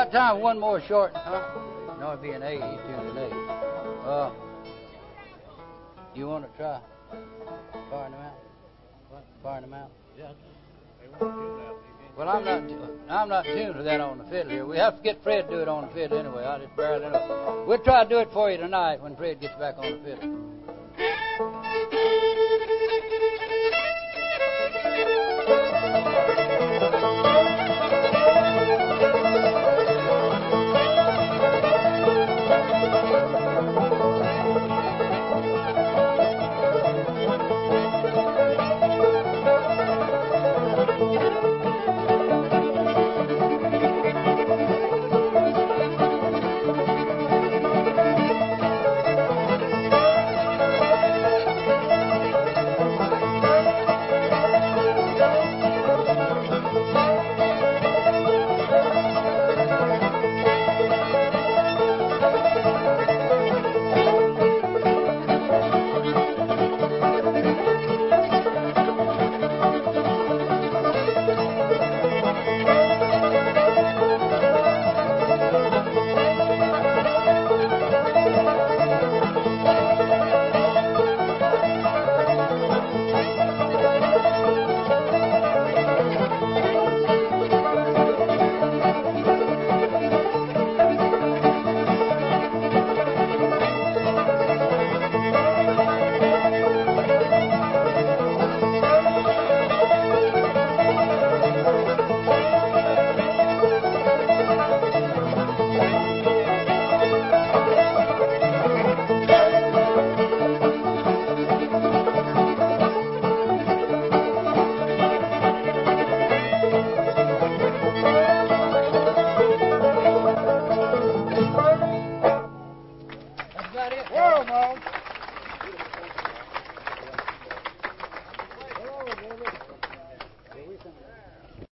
got time for one more short, huh? No, it'd be an A. He's tuned an A. You want to try firing them out? What? Firing them out? Yeah. They won't tune that. Well, I'm not tuned to that on the fiddle here. We have to get Fred to do it on the fiddle anyway. I just barely know. We'll try to do it for you tonight when Fred gets back on the fiddle. Whoa, Mom.